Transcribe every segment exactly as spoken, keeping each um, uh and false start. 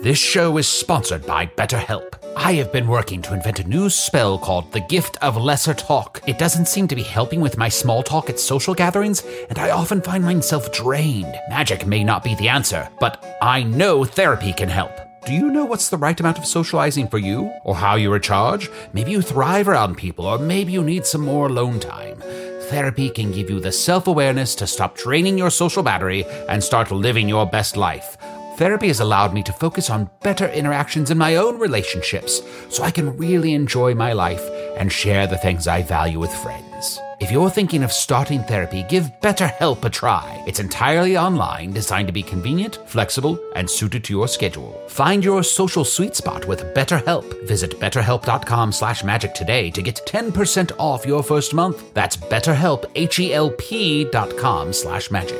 This show is sponsored by BetterHelp. I have been working to invent a new spell called the Gift of Lesser Talk. It doesn't seem to be helping with my small talk at social gatherings, and I often find myself drained. Magic may not be the answer, but I know therapy can help. Do you know what's the right amount of socializing for you? Or how you recharge? Maybe you thrive around people, or maybe you need some more alone time. Therapy can give you the self-awareness to stop draining your social battery and start living your best life. Therapy has allowed me to focus on better interactions in my own relationships, so I can really enjoy my life and share the things I value with friends. If you're thinking of starting therapy, give BetterHelp a try. It's entirely online, designed to be convenient, flexible, and suited to your schedule. Find your social sweet spot with BetterHelp. Visit betterhelp.com slash magic today to get ten percent off your first month. That's BetterHelp, H-E-L-P dot com slash magic.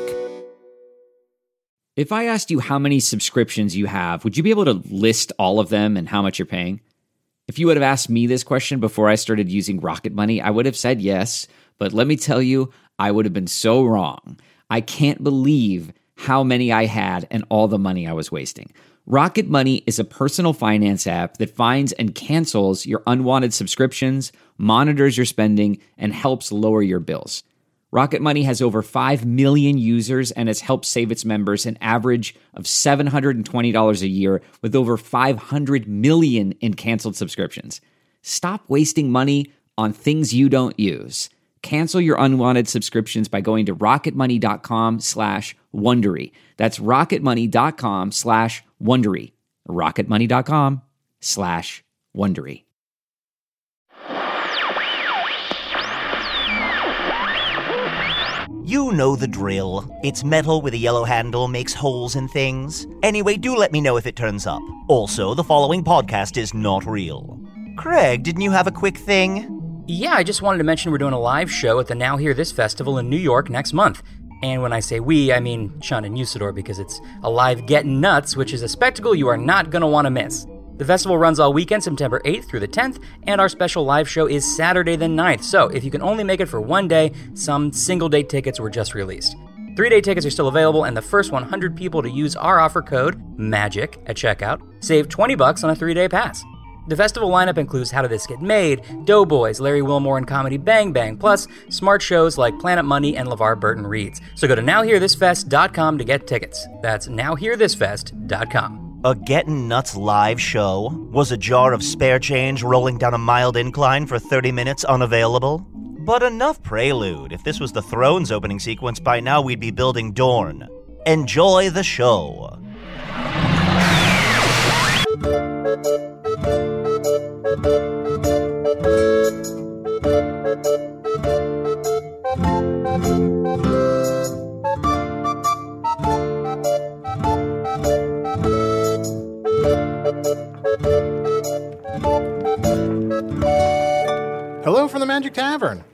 If I asked you how many subscriptions you have, would you be able to list all of them and how much you're paying? If you would have asked me this question before I started using Rocket Money, I would have said yes, but let me tell you, I would have been so wrong. I can't believe how many I had and all the money I was wasting. Rocket Money is a personal finance app that finds and cancels your unwanted subscriptions, monitors your spending, and helps lower your bills. Rocket Money has over five million users and has helped save its members an average of seven hundred twenty dollars a year with over five hundred million in canceled subscriptions. Stop wasting money on things you don't use. Cancel your unwanted subscriptions by going to rocketmoney.com slash Wondery. That's rocketmoney.com slash Wondery. rocketmoney.com slash Wondery. You know the drill. It's metal with a yellow handle, makes holes in things. Anyway, do let me know if it turns up. Also, the following podcast is not real. Craig, didn't you have a quick thing? Yeah, I just wanted to mention we're doing a live show at the Now Hear This Festival in New York next month. And when I say we, I mean Sean and Usador, because it's a live Gettin' Nuts, which is a spectacle you are not going to want to miss. The festival runs all weekend, September eighth through the tenth, and our special live show is Saturday the ninth. So if you can only make it for one day, some single-day tickets were just released. Three-day tickets are still available, and the first one hundred people to use our offer code, MAGIC, at checkout, save twenty bucks on a three-day pass. The festival lineup includes How Did This Get Made, Doughboys, Larry Wilmore and Comedy Bang Bang, plus smart shows like Planet Money and LeVar Burton Reads. So go to now hear this fest dot com to get tickets. That's now hear this fest dot com. A Gettin' Nuts live show? Was a jar of spare change rolling down a mild incline for thirty minutes unavailable? But enough prelude. If this was the Thrones opening sequence, by now we'd be building Dorne. Enjoy the show. Hello from the Magic Tavern,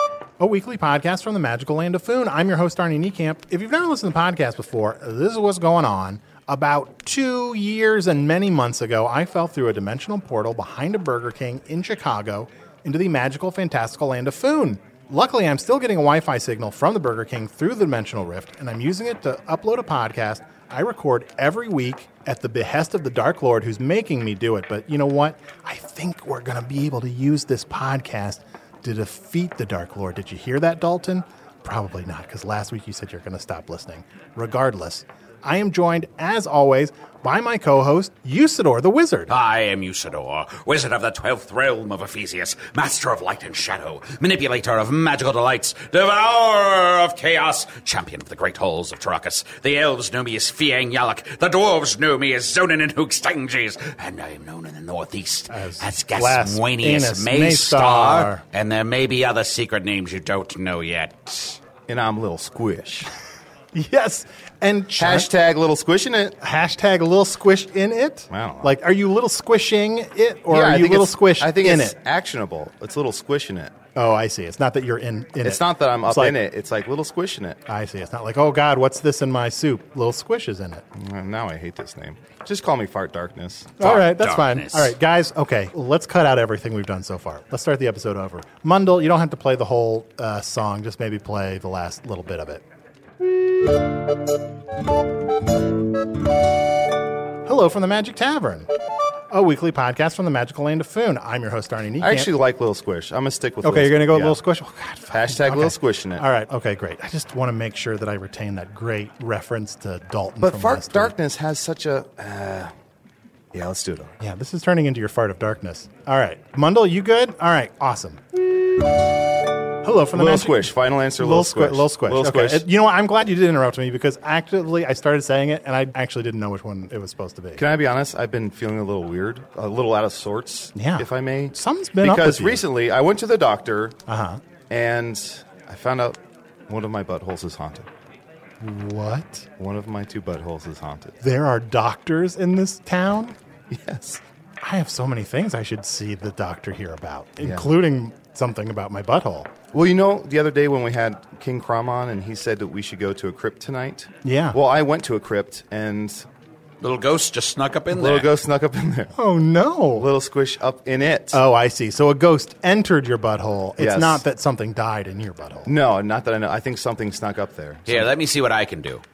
a weekly podcast from the magical land of Foon. I'm your host, Arnie Niekamp. If you've never listened to the podcast before, this is what's going on. About two years and many months ago, I fell through a dimensional portal behind a Burger King in Chicago into the magical, fantastical land of Foon. Luckily, I'm still getting a Wi-Fi signal from the Burger King through the dimensional rift, and I'm using it to upload a podcast I record every week at the behest of the Dark Lord, who's making me do it. But you know what? I think we're going to be able to use this podcast to defeat the Dark Lord. Did you hear that, Dalton? Probably not, because last week you said you're going to stop listening. Regardless, I am joined, as always, by my co-host, Usador the Wizard. I am Usador, wizard of the twelfth realm of Ephesius, master of light and shadow, manipulator of magical delights, devourer of chaos, champion of the great halls of Tarakas. The elves know me as Fiang Yalak, the dwarves know me as Zonin and Hoogstanges, and I am known in the northeast as, as Gaswanius Maystar, and there may be other secret names you don't know yet. And I'm Little Squish. Yes, and hashtag little squish in it. Hashtag little squish in it. I don't know. Like, are you little squishing it, or yeah, are I you little squish squished I think in it's it? actionable. It's little squish in it. Oh, I see. It's not that you're in, in it. It's not that I'm It's up like, in it. It's like little squish in it. I see. It's not like, oh, God, what's this in my soup? Little squish is in it. Uh, Now I hate this name. Just call me Fart Darkness. All right, that's Darkness. fine. All right, guys, okay, let's cut out everything we've done so far. Let's start the episode over. Mundle, you don't have to play the whole uh, song. Just maybe play the last little bit of it. Hello from the Magic Tavern, a weekly podcast from the magical land of Foon. I'm your host, Arnie Niekamp. I actually like Little Squish. I'm going to stick with Okay, Little you're going to go with yeah. Little Squish? Oh, God, fine. Hashtag Okay. Little Squish in it. All right, okay, great. I just want to make sure that I retain that great reference to Dalton But from Fart last week. Darkness has such a... Uh, yeah, let's do it. Yeah, this is turning into your fart of darkness. All right. Mundle, you good? All right, awesome. Hello from the Little Magic... Squish. Final answer, Little Little Squish. Squish. Little Squish. Little Okay. Squish. It- you know what? I'm glad you did interrupt me because actually I started saying it and I actually didn't know which one it was supposed to be. Can I be honest? I've been feeling a little weird, a little out of sorts, Yeah. if I may. Something's been up Because with you. recently I went to the doctor Uh-huh. and I found out one of my buttholes is haunted. What? One of my two buttholes is haunted. There are doctors in this town? Yes. I have so many things I should see the doctor here about, including something about my butthole. Well, you know, the other day when we had King Crom on and he said that we should go to a crypt tonight. Yeah. Well, I went to a crypt and Little ghost just snuck up in little there. ghost snuck up in there. Oh, no. Little Squish up in it. Oh, I see. So a ghost entered your butthole. It's Yes. not that something died in your butthole. No, not that I know. I think something snuck up there. Here, let me see what I can do.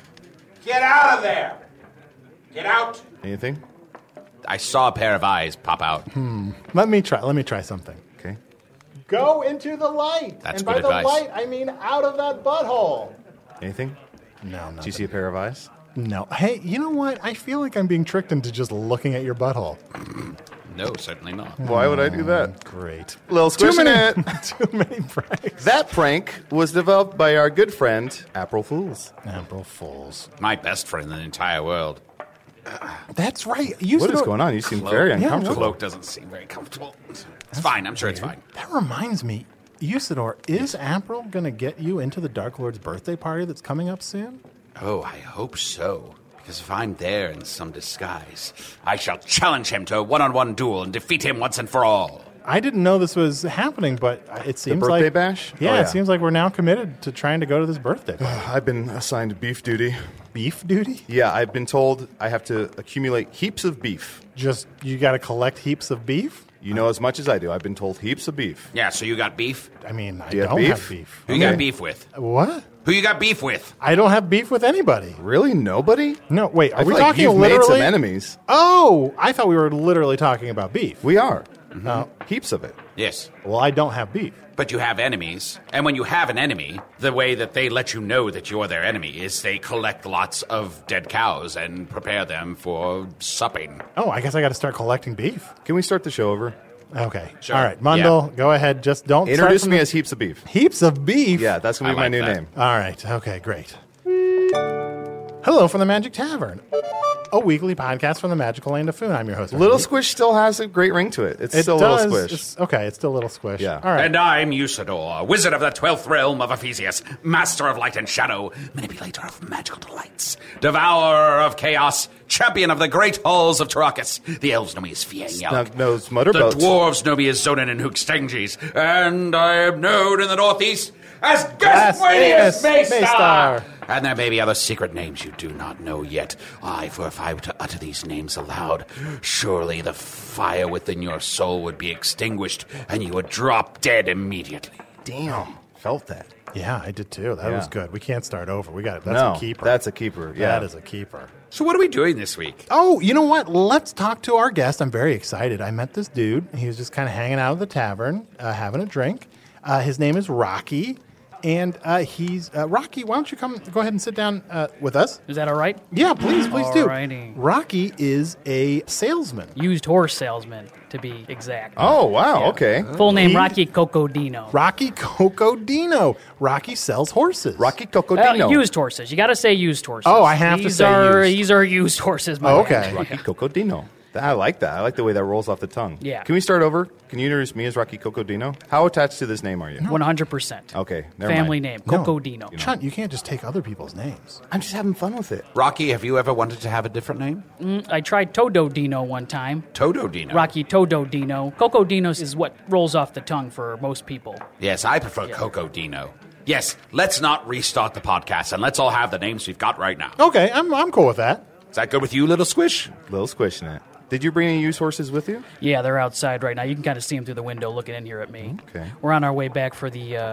Get out of there! Get out! Anything? I saw a pair of eyes pop out. Let me try. Let me try something. Okay. Go into the light. That's and by good the advice. light, I mean out of that butthole. Anything? No, no. Did you see a pair of eyes? No. Hey, you know what? I feel like I'm being tricked into just looking at your butthole. No, certainly not. Why would I do that? Great. Little Too Squish in many, it. too many pranks. That prank was developed by our good friend, April Fools. April Fools. My best friend in the entire world. That's right. You What said is it- going on? You seem Cloak. very Yeah, uncomfortable. Cloak doesn't seem very comfortable. It's fine. I'm sure it's fine. That reminds me, Usador, is April going to get you into the Dark Lord's birthday party that's coming up soon? Oh, I hope so. Because if I'm there in some disguise, I shall challenge him to a one-on-one duel and defeat him once and for all. I didn't know this was happening, but it seems birthday like bash? Yeah, Oh, yeah. it seems like we're now committed to trying to go to this birthday party. I've been assigned beef duty. Beef duty? Yeah, I've been told I have to accumulate heaps of beef. Just you got to collect heaps of beef? You know as much as I do. I've been told heaps of beef. Yeah, so you got beef? I mean, I Do you have don't beef? have beef. Who you Okay. got beef with? What? Who you got beef with? I don't have beef with anybody. Really? Nobody? No, wait, are I we feel like talking you've literally? made some enemies. Oh, I thought we were literally talking about beef. We are. No. Heaps of it. Yes. Well, I don't have beef. But you have enemies. And when you have an enemy, the way that they let you know that you're their enemy is they collect lots of dead cows and prepare them for supping. Oh, I guess I got to start collecting beef. Can we start the show over? Okay. Sure. All right, Mundle, go ahead. Just don't start Introduce from me the- as heaps of beef. heaps of beef. Yeah, that's going to be I my like new that. name. All right. Okay, great. Hello from the Magic Tavern, a weekly podcast from the magical land of Foon. I'm your host. Little Arnie. Squish still has a great ring to it. It's It still does. Little Squish. It's, okay, it's still Little Squish. Yeah. All right. And I'm Usador, wizard of the twelfth realm of Ephesius, master of light and shadow, manipulator of magical delights, devourer of chaos, champion of the great halls of Tarakas. The elves know me as Fiang Snub-nosed The motorboat. dwarves know me as Zonin and Hookstanges, and I am known in the northeast as Gaswanius Gaswanius Maystar. Maystar. And there may be other secret names you do not know yet. Aye, for if I were to utter these names aloud, surely the fire within your soul would be extinguished, and you would drop dead immediately. Damn. Felt that. Yeah, I did too. That Yeah. was good. We can't start over. We got it. That's no, a keeper. that's a keeper. Yeah. That is a keeper. So what are we doing this week? Oh, you know what? Let's talk to our guest. I'm very excited. I met this dude. He was just kind of hanging out at the tavern, uh, having a drink. Uh, his name is Rocky. And uh, he's uh, Rocky. Why don't you come? Go ahead and sit down uh, with us. Is that all right? Yeah, please, please do. Alrighty. Rocky is a salesman. Used horse salesman, to be exact. Oh, wow. Yeah. Okay. Full name He- Rocky Cocodino. Rocky Cocodino. Rocky sells horses. Rocky Well, Cocodino. used horses. You got to say used horses. Oh, I have to these say are, used. These are used horses, my Oh, man. okay. Rocky Cocodino. I like that. I like the way that rolls off the tongue. Yeah. Can we start over? Can you introduce me as Rocky Cocodino? How attached to this name are you? one hundred percent. Okay. Never Family mind. name, No. Cocodino. Chunt, you can't just take other people's names. I'm just having fun with it. Rocky, have you ever wanted to have a different name? I tried Todo Dino one time. Todo Dino. Rocky Todo Dino. Cocodinos is what rolls off the tongue for most people. Yes, I prefer Coco Dino. Yes, let's not restart the podcast, and let's all have the names we've got right now. Okay, I'm, I'm cool with that. Is that good with you, Little Squish? Little squish in it. Did you bring any used horses with you? Yeah, they're outside right now. You can kind of see them through the window looking in here at me. Okay. We're on our way back for the uh,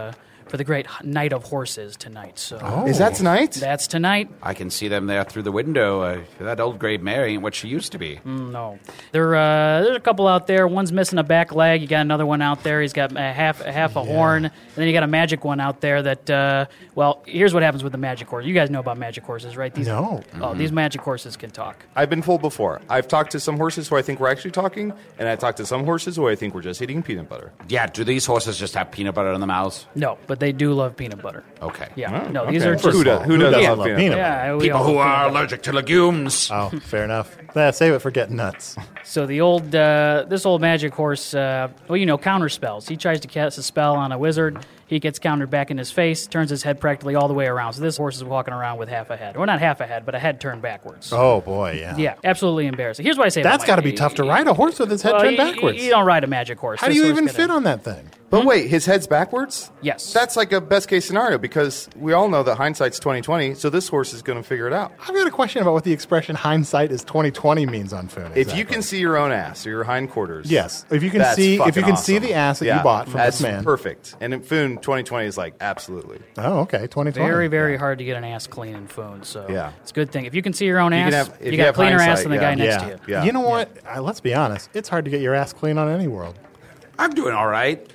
for the great night of horses tonight. So Is that tonight? that's tonight. I can see them there through the window. Uh, that old gray mare ain't what she used to be. Mm, no, there uh, there's a couple out there. One's missing a back leg. You got another one out there. He's got a half a half a horn, and then you got a magic one out there. That uh, well, here's what happens with the magic horse. You guys know about magic horses, right? These, No. Oh, these magic horses can talk. I've been fooled before. I've talked to some horses who I think we're actually talking, and I talked to some horses who I think we're just eating peanut butter. Yeah, do these horses just have peanut butter in the mouths? No, but they do love peanut butter. Okay. Yeah. Oh, no, these okay. are just Who does- who Who doesn't doesn't love love peanut peanut yeah. we People all who love are peanut butter. allergic to legumes. Oh, fair enough. Yeah, save it for getting nuts. So the old, uh, this old magic horse, uh, well, you know, counter spells. He tries to cast a spell on a wizard. He gets countered back in his face, turns his head practically all the way around. So this horse is walking around with half a head. Well, not half a head, but a head turned backwards. Oh, boy, yeah. Yeah, absolutely embarrassing. Here's what I say That's about got to be tough to ride a horse with his head Well, turned you- backwards. You, you don't ride a magic horse. How do This you horse even gonna- fit on that thing? But wait, his head's backwards? Yes. That's like a best case scenario because we all know that hindsight's twenty twenty, so this horse is going to figure it out. I've got a question about what the expression hindsight is twenty twenty means on Foon. If you can see your own ass or your hindquarters, Yes. If you can that's see- if fucking you can see awesome. the ass that you Yeah, bought from that's this man. perfect. And in Foon, twenty twenty is like absolutely. Oh, okay, twenty twenty. Very, very hard to get an ass clean in Foon. So Yeah. it's a good thing. If you can see your own You ass, can have- if you, you got a have cleaner ass hindsight, than the yeah. guy next Yeah. to you. Yeah. You know what? Uh, let's be honest. It's hard to get your ass clean on any world. I'm doing all right.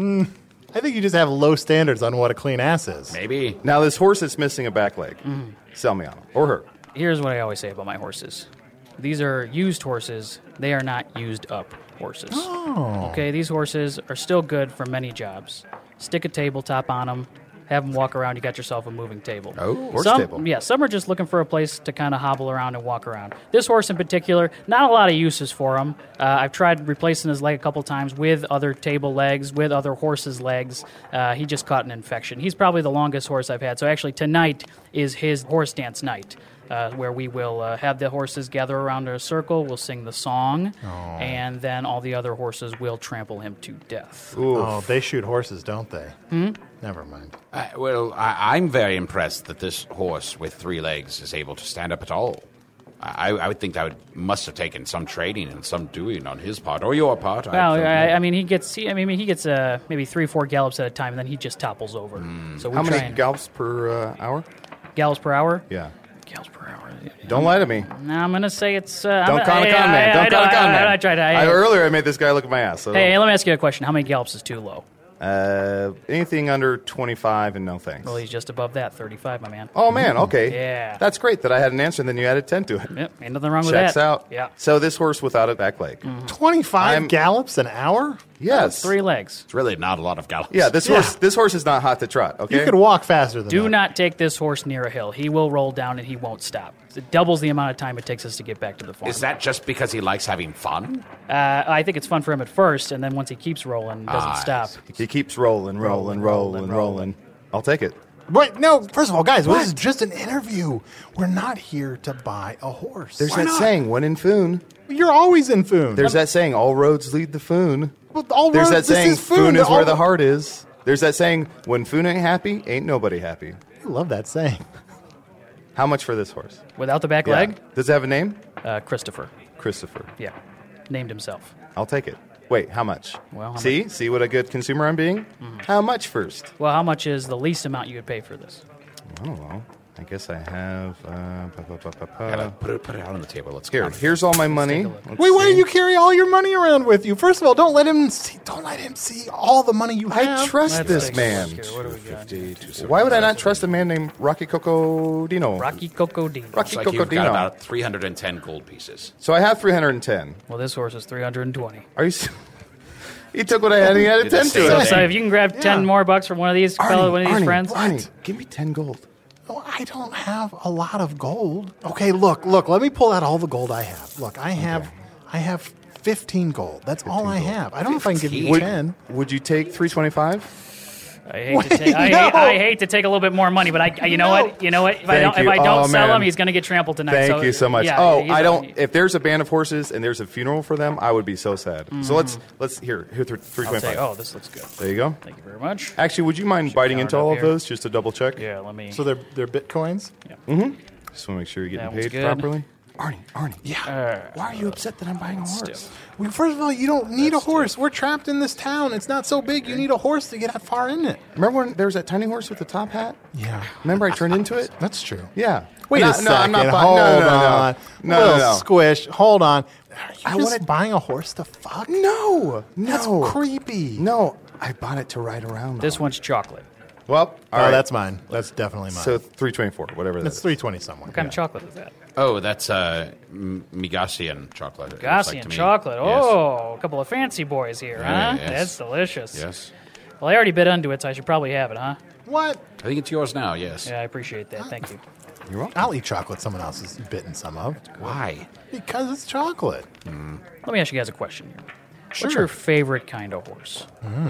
I think you just have low standards on what a clean ass is. Maybe. Now this horse is missing a back leg. Mm-hmm. Sell me on him or her. Here's what I always say about my horses. These are used horses. They are not used up horses. Oh. Okay, these horses are still good for many jobs. Stick a tabletop on them, have them walk around. You got yourself a moving table. Oh, horse some, table. Yeah, some are just looking for a place to kind of hobble around and walk around. This horse in particular, not a lot of uses for him. Uh, I've tried replacing his leg a couple times with other table legs, with other horses' legs. Uh, he just caught an infection. He's probably the longest horse I've had. So actually, tonight is his horse dance night. Uh, where we will uh, have the horses gather around in a circle, we'll sing the song, and then all the other horses will trample him to death. Oh, they shoot horses, don't they? Hmm? Never mind. Uh, well, I, I'm very impressed that this horse with three legs is able to stand up at all. I, I would think that would, must have taken some training and some doing on his part or your part. Well, don't I, know. I mean, he gets. He, I mean, he gets uh, maybe three, four gallops at a time, and then he just topples over. So we How try many and- gallops per uh, hour? gallops per hour? Yeah. Gallops per hour. Don't lie to me. No, I'm gonna say it's. Uh, Don't I'm, con a I, con man. I, Don't I, con a I, con I, man. I, tried. I, I, earlier I made this guy look at my ass. So hey, let me ask you a question. How many gallops is too low? uh, anything under twenty-five and no thanks. Well, he's just above that, thirty-five, my man. Oh man, okay. Yeah. That's great that I had an answer and then you added ten to it. Yep, ain't nothing wrong with Checks that. out. Yeah. So this horse without a back leg. twenty-five I'm- gallops an hour? Yes. Three legs. It's really not a lot of gallops. Yeah, this Yeah. horse this horse is not hot to trot, okay? You could walk faster than Do that. not take this horse near a hill. He will roll down and he won't stop. It doubles the amount of time it takes us to get back to the farm. Is that just because he likes having fun? Uh, I think it's fun for him at first, and then once he keeps rolling, doesn't Ah, stop. He keeps rolling, rolling, rolling, rolling. I'll take it. Wait, no, first of all, guys, this is just an interview. We're not here to buy a horse. There's that saying, when in Foon. You're always in Foon. There's that saying, all roads lead to Foon. Well, all There's roads- that this saying, is Foon is All- where the heart is. There's that saying, when Foon ain't happy, ain't nobody happy. I love that saying. How much for this horse? Without the back Yeah. leg, Does it have a name? uh, Christopher. Christopher. Yeah, named himself. I'll take it. Wait, how much? Well, how See? See what a good consumer I'm being? How much first? Well, how much is the least amount you would pay for this? I don't know. I guess I have. Uh, pa, pa, pa, pa, pa. Gotta put it, put it out on the table. Let's Here, count it. here's all my money. take a look. Let's Wait, why see. do you carry all your money around with you? First of all, don't let him see, don't let him see all the money you have. I trust Let's this take a man. look here. What do we got? fifty, two Why would I not trust a man named Rocky Coco Dino? Rocky Cocodino. Rocky Looks like Coco you've got Dino. about three hundred ten gold pieces. So I have three hundred ten. Well, this horse is three hundred twenty. Are you? s- He took what I had and he added Did ten the to same So, it. so if you can grab ten more bucks from one of these fellow, one of these Arnie, friends. Arnie, give me ten gold. Oh, I don't have a lot of gold. Okay, look, look. Let me pull out all the gold I have. Look, I have, I have fifteen gold. That's all I have. I don't know if I can give you Would, ten. would you take three twenty-five? I hate, to Wait, take, I, no. hate, I hate to take a little bit more money, but I, I- you know No. what? You know what? If I Thank don't, you. if I don't Oh, sell man. him, he's going to get trampled tonight. Thank so, you so much. yeah, oh, he's I a- don't. If there's a band of horses and there's a funeral for them, I would be so sad. So let's let's here here three I'll twenty say, five. oh, this looks good. There you go. Thank you very much. Actually, would you mind biting count into it up all of here. those just to double check? Yeah, let me. So they're they're bitcoins. Just want to make sure you're That getting one's paid good. properly. Arnie, Arnie. Yeah. Why are you upset that I'm buying a horse? Well, first of all, you don't need a horse. We're trapped in this town. It's not so big. You need a horse to get that far in it. Remember when there was that tiny horse with the top hat? Yeah. Remember I turned into it? That's true. Yeah. Wait No, a no, second. I'm not buying- Hold no, no, no, no. on. No, Little no, no. squish. Hold on. Are you I just wanted- buying a horse to fuck? No. That's No. creepy. No. I bought it to ride around This on. one's chocolate. Well, all Oh, right. that's mine. That's definitely mine. So three twenty-four, whatever that That's is. three twenty somewhere. What kind of chocolate is that? Oh, that's uh, M- Migasian chocolate. it looks like Gaussian to me. chocolate. Yes. Oh, a couple of fancy boys here, Yeah, huh? yes. That's delicious. Yes. Well, I already bit into it, so I should probably have it, huh? What? I think it's yours now, yes. Yeah, I appreciate that. Thank you. You're welcome. I'll eat chocolate someone else has bitten some of. Why? Because it's chocolate. Let me ask you guys a question here. Sure. What's your favorite kind of horse?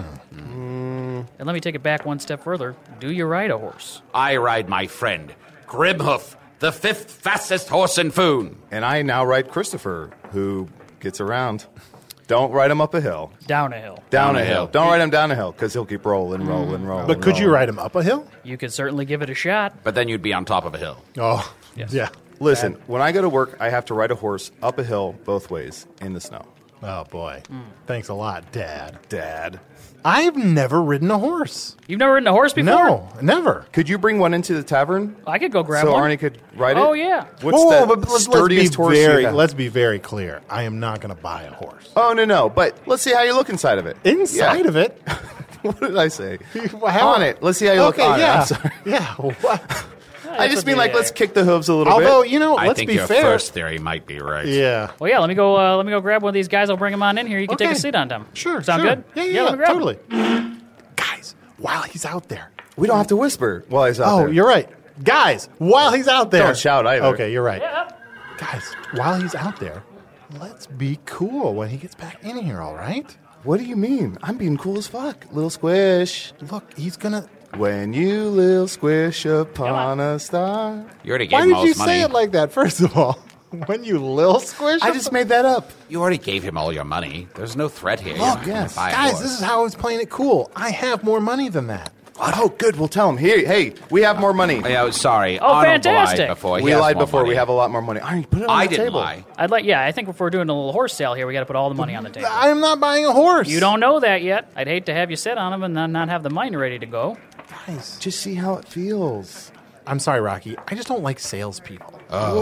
And let me take it back one step further. Do you ride a horse? I ride my friend, Grimhoof, the fifth fastest horse in Foon. And I now ride Christopher, who gets around. Don't ride him up a hill. Down a hill. Down, Down a a hill. hill. Don't ride him down a hill, because he'll keep rolling, rolling, rolling. But could you rolling. ride him up a hill? You could certainly give it a shot. But then you'd be on top of a hill. Oh, Yes. yeah. Listen, when I go to work, I have to ride a horse up a hill both ways in the snow. Oh, boy. Thanks a lot, Dad. Dad. I've never ridden a horse. You've never ridden a horse before? No, never. Could you bring one into the tavern I could go grab so one. Arnie could ride it? Oh, yeah. What's Whoa, the but let's, let's be sturdiest horse you very, have? let's be very clear. I am not going to buy a horse. Oh, no, no. But let's see how you look inside of it. Inside Yeah. of it? What did I say? How- On it. Let's see how you okay, look on yeah. it. I'm sorry. Yeah. What? I just mean, like, let's kick the hooves a little Although, bit. you know, I let's think be your fair. first theory might be right. Yeah. Well, yeah, let me go uh, Let me go grab one of these guys. I'll bring them on in here. You can take Okay. a seat on them. Sure. Sound sure. good? Yeah, yeah, let yeah, me grab 'em. totally. Guys, while he's out there. We don't have to whisper while he's out Oh, there. you're right. Guys, while he's out there. Don't shout either. Okay, you're right. Guys, while he's out there, let's be cool when he gets back in here, all right? What do you mean? I'm being cool as fuck. Little squish. Look, he's gonna. When you little squish upon a star. You already gave Why him did all you his money. say it like that, first of all? When you lil squish? I just made that up. You already gave him all your money. There's no threat here. You're Look, not gonna yes. buy a Guys, horse. this is how I was playing it cool. I have more money than that. Oh, good. We'll tell him. Here, hey, we have more money. Yeah, sorry. Oh, Arnold fantastic. lied before. He we has lied more before. money. We have a lot more money. Arnie, put it on I the didn't table. lie. I'd like, yeah, I think if we're doing a little horse sale here, we got to put all the money on the table. I am not buying a horse. You don't know that yet. I'd hate to have you sit on them and then not have the money ready to go. Guys, Just see how it feels. I'm sorry, Rocky. I just don't like salespeople.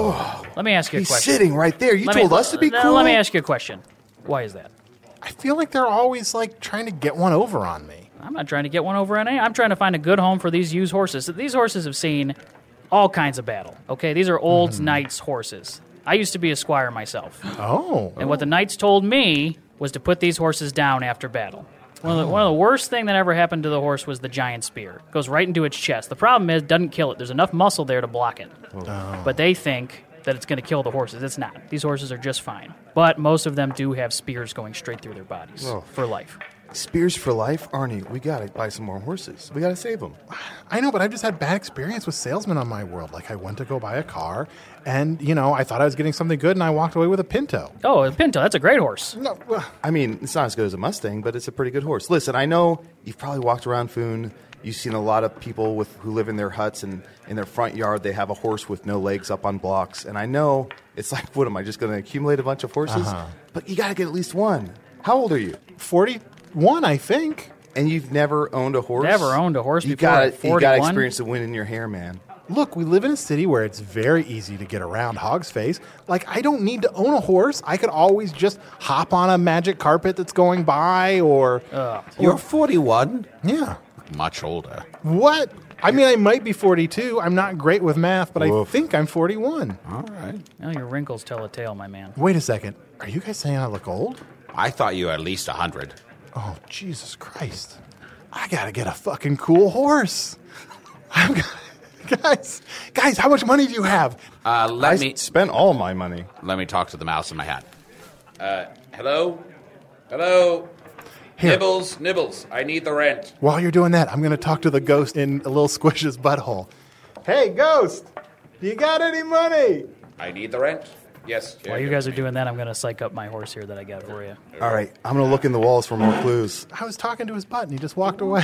Let me ask you a He's question. sitting right there. You Let told me, us to be no, cool. Let me ask you a question. Why is that? I feel like they're always like trying to get one over on me. I'm not trying to get one over on any. I'm trying to find a good home for these used horses. These horses have seen all kinds of battle. Okay, these are old knights' horses. I used to be a squire myself, Oh. and what the knights told me was to put these horses down after battle. One of, the, one of the worst thing that ever happened to the horse was the giant spear. It goes right into its chest. The problem is, it doesn't kill it. There's enough muscle there to block it. But they think that it's going to kill the horses. It's not. These horses are just fine. But most of them do have spears going straight through their bodies Oh. for life. Spears for life? Arnie, we got to buy some more horses. We got to save them. I know, but I've just had bad experience with salesmen on my world. Like, I went to go buy a car, and, you know, I thought I was getting something good, and I walked away with a Pinto. Oh, a Pinto. That's a great horse. No, well, I mean, it's not as good as a Mustang, but it's a pretty good horse. Listen, I know you've probably walked around Foon. You've seen a lot of people with who live in their huts, and in their front yard they have a horse with no legs up on blocks. And I know it's like, what am I just going to accumulate a bunch of horses? Uh-huh. But you got to get at least one. How old are you? forty-one, I think. And you've never owned a horse? Never owned a horse you before Gotta, at you got to forty-one? experience the wind in your hair, man. Look, we live in a city where it's very easy to get around Hog's Face. Like, I don't need to own a horse. I could always just hop on a magic carpet that's going by, or... You're forty-one? Yeah. Much older. What? I mean, I might be forty-two. I'm not great with math, but Woof. I think I'm forty-one. All right. Well, your wrinkles tell a tale, my man. Wait a second. Are you guys saying I look old? I thought you were at least a hundred. Oh, Jesus Christ. I gotta get a fucking cool horse. I'm gonna, guys, guys, how much money do you have? Uh, let I me spent all my money. let me talk to the mouse in my hat. Uh, hello, hello, Here. Nibbles, Nibbles. I need the rent. While you're doing that, I'm gonna talk to the ghost in a little Squish's butthole. Hey, ghost, you got any money? I need the rent. Yes. While you guys are doing that, I'm going to psych up my horse here that I got for you. All right, I'm going to look in the walls for more clues. I was talking to his butt and he just walked away.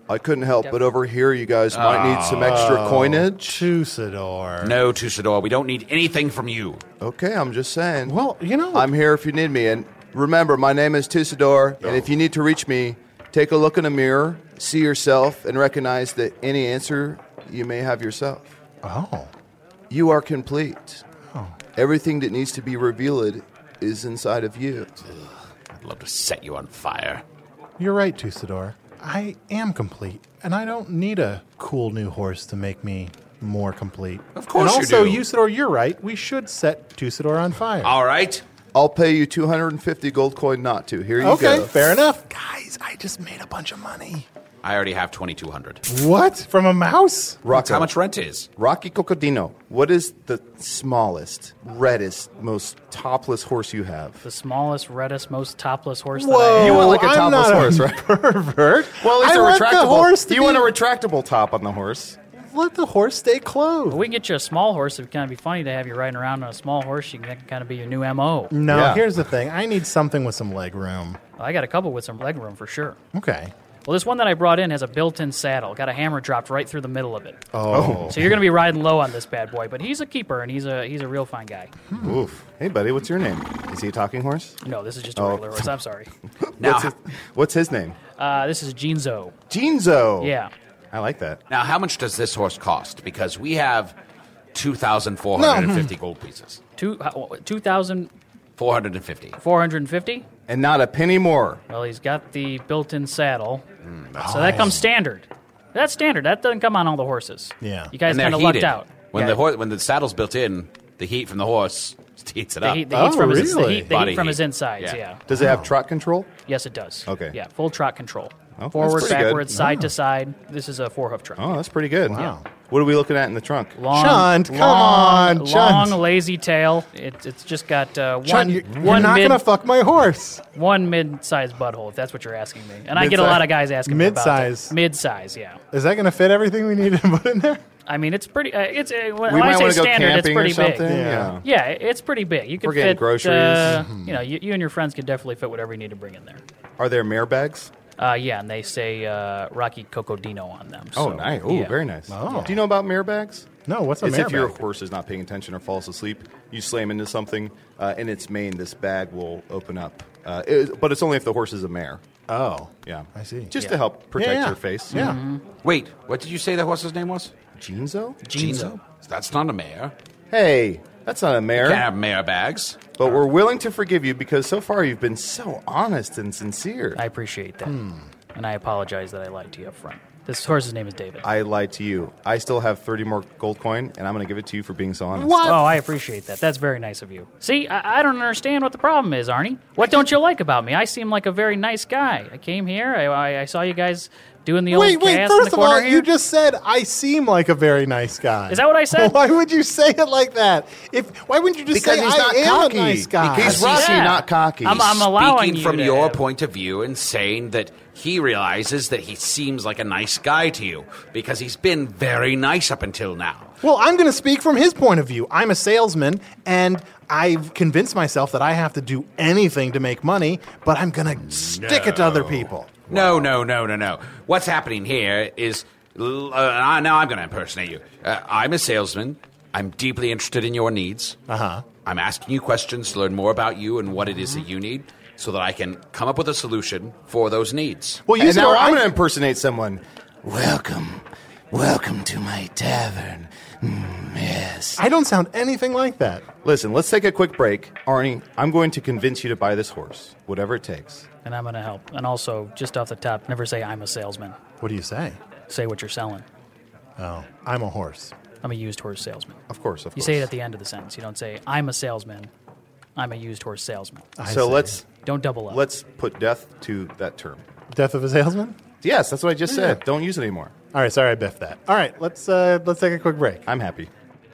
I couldn't help, but over here you guys might need some extra coinage. Tusador. No, Tusador, we don't need anything from you. Okay, I'm just saying. Well, you know... I'm here if you need me. And remember, my name is Tusador, and if you need to reach me, take a look in a mirror, see yourself, and recognize that any answer you may have yourself. Oh. You are complete. Oh. Everything that needs to be revealed is inside of you. I'd love to set you on fire. You're right, Tusador. I am complete, and I don't need a cool new horse to make me more complete. Of course and you also, do. Usador, you're right. We should set Tusador on fire. All right. I'll pay you two hundred fifty gold coin not to. Here you okay, go. Okay, fair enough. Guys, I just made a bunch of money. I already have twenty-two hundred. What? From a mouse? That's how much rent is. Rocky Cocodino, what is the smallest, reddest, most topless horse you have? The smallest, reddest, most topless horse Whoa, that I have. You want like a I'm topless not horse, a right? pervert. Well, at least I a want retractable. the horse to you be- want a retractable top on the horse. Let the horse stay clothed. We can get you a small horse. It'd kind of be funny to have you riding around on a small horse. You can, that can kind of be your new M O. No, Yeah. here's the thing. I need something with some leg room. I got a couple with some leg room for sure. Okay. Well, this one that I brought in has a built-in saddle. Got a hammer dropped right through the middle of it. Oh. So you're going to be riding low on this bad boy. But he's a keeper, and he's a he's a real fine guy. Oof. Hey, buddy, what's your name? Is he a talking horse? No, this is just a Oh. regular horse. I'm sorry. Now, what's, his, what's his name? Uh, this is Genzo. Genzo. Yeah. I like that. now, how much does this horse cost? Because we have two thousand four hundred fifty gold pieces. Two uh, two thousand four hundred fifty. four hundred and fifty. And not a penny more. Well, he's got the built-in saddle, so that comes standard. That's standard. That doesn't come on all the horses. Yeah. You guys And they're kind of lucked heated. out. When Yeah. the horse, when the saddle's built in, the heat from the horse heats it The up. heat, the Oh, heat from his the really? heat, the Body heat from heat. his insides. Yeah. Yeah. Does it have trot control? Yes, it does. Okay. Yeah, full trot control. that's Forward, pretty good. backwards, side to side. This is a four-hoof truck. Oh, that's pretty good. Wow. What are we looking at in the trunk? Long, Chunt, come long, on, Chunt. long, lazy tail. It, it's just got uh, Chunt, one, you're, you're one not mid, going to fuck my horse. one mid-sized butthole. If that's what you're asking me, and I get a Mid-size. lot of guys asking me about Mid-size. that. Mid-size, yeah. Is that going to fit everything we need to put in there? I mean, it's pretty. Uh, it's uh, when We I might say want to go standard, it's camping or pretty big. something. Yeah. Yeah, it's pretty big. You can We're getting fit groceries. Uh, you know, you, you and your friends could definitely fit whatever you need to bring in there. Are there mare bags? Uh, yeah, and they say uh, Rocky Cocodino on them. Oh, so, nice. Oh, yeah. very nice. Oh. Do you know about mare bags? No, what's a It's mare if your bag? horse is not paying attention or falls asleep, you slam into something, uh, in its mane, this bag will open up. Uh, it, but it's only if the horse is a mare. Oh. Yeah. I see. Just Yeah. to help protect Yeah, yeah. your face. Yeah. Mm-hmm. Wait, what did you say the horse's name was? Genzo? Genzo. That's not a mare. Hey, that's not a mare. Can't have mare bags. But we're willing to forgive you because so far you've been so honest and sincere. I appreciate that, Hmm. and I apologize that I lied to you up front. This horse's name is David. I lied to you. I still have thirty more gold coin, and I'm going to give it to you for being so honest. What? Oh, I appreciate that. That's very nice of you. See, I, I don't understand what the problem is, Arnie. What don't you like about me? I seem like a very nice guy. I came here. I, I, I saw you guys doing the Wait, old wait, cast in first the of all, corner here. you just said I seem like a very nice guy. Is that what I said? Why would you say it like that? If Why wouldn't you just Because say he's I not am cocky. a nice guy? He's Rocky, Yeah. not cocky. I'm, I'm allowing Speaking you from to your have- point of view and saying that he realizes that he seems like a nice guy to you because he's been very nice up until now. Well, I'm going to speak from his point of view. I'm a salesman, and I've convinced myself that I have to do anything to make money, but I'm going to stick it to other people. No, no, no, no, no. What's happening here is uh, now I'm going to impersonate you. Uh, I'm a salesman. I'm deeply interested in your needs. Uh-huh. I'm asking you questions to learn more about you and what it is that you need so that I can come up with a solution for those needs. Well, you And now know, I'm I- going to impersonate someone. Welcome. Welcome to my tavern. Mm, yes. I don't sound anything like that. Listen, let's take a quick break. Arnie, I'm going to convince you to buy this horse, whatever it takes. And I'm going to help. And also, just off the top, never say I'm a salesman. What do you say? Say what you're selling. Oh, I'm a horse. I'm a used horse salesman. Of course, of You course. say it at the end of the sentence. You don't say, I'm a salesman. I'm a used horse salesman. I So say let's Don't double up. let's put death to that term. Death of a salesman? Yes, that's what I just said. Don't use it anymore. All right, sorry I biffed that. All right, let's uh, let's take a quick break. I'm happy.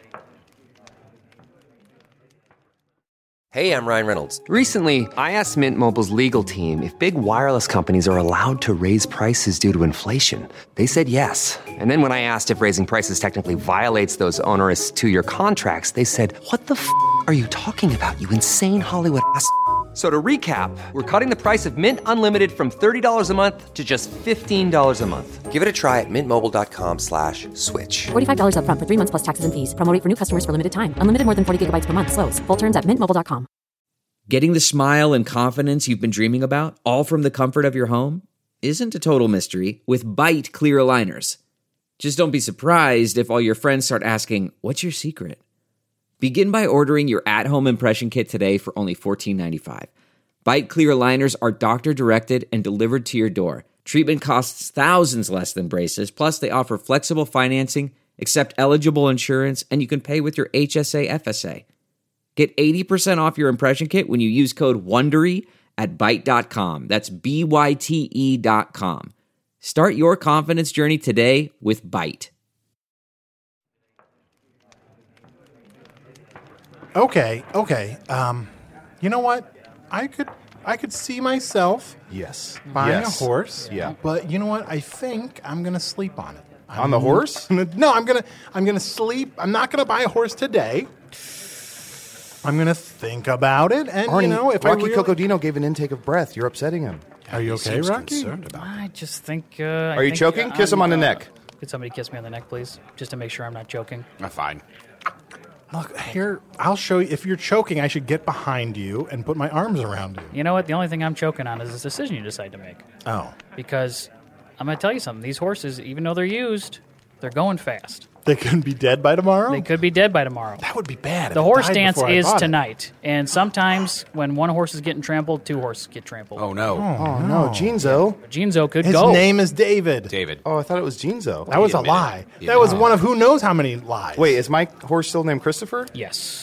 Hey, I'm Ryan Reynolds. Recently, I asked Mint Mobile's legal team if big wireless companies are allowed to raise prices due to inflation. They said yes. And then when I asked if raising prices technically violates those onerous two-year contracts, they said, "What the f*** are you talking about, you insane Hollywood ass?" So to recap, we're cutting the price of Mint Unlimited from thirty dollars a month to just fifteen dollars a month. Give it a try at mintmobile.com slash switch. forty-five dollars up front for three months plus taxes and fees. Promo rate for new customers for limited time. Unlimited more than forty gigabytes per month. Slows full terms at mint mobile dot com. Getting the smile and confidence you've been dreaming about, all from the comfort of your home, isn't a total mystery with Byte clear aligners. Just don't be surprised if all your friends start asking, what's your secret? Begin by ordering your at-home impression kit today for only fourteen ninety-five. Byte clear aligners are doctor-directed and delivered to your door. Treatment costs thousands less than braces, plus they offer flexible financing, accept eligible insurance, and you can pay with your H S A F S A. Get eighty percent off your impression kit when you use code WONDERY at byte dot com. That's B Y T E dot com. Start your confidence journey today with Byte. Okay, okay. Um, you know what? I could I could see myself Yes. buying yes. a horse. Yeah. But you know what? I think I'm gonna sleep on it. I'm On the horse? gonna- no, I'm gonna I'm gonna sleep. I'm not gonna buy a horse today. I'm gonna think about it, and Arnie, you know, if Rocky I really, Cocodino gave an intake of breath. You're upsetting him. Are you okay, Rocky? I just think. Uh, Are you choking? Kiss him on the neck. Could somebody kiss me on the neck, please? Just to make sure I'm not choking. Uh, fine. Look here. I'll show you. If you're choking, I should get behind you and put my arms around you. You know what? The only thing I'm choking on is this decision you decide to make. Oh, Because I'm going to tell you something. These horses, even though they're used, they're going fast. they could be dead by tomorrow. They could be dead by tomorrow. That would be bad. if The it horse died dance before I is bought it. tonight. And sometimes when one horse is getting trampled, two horses get trampled. Oh, no. Oh, no. Ginzo. Ginzo could His go. name is David. David. Oh, I thought it was Ginzo. That was a He admitted lie. it. He That was admitted one of who knows how many lies. Wait, is my horse still named Christopher? Yes.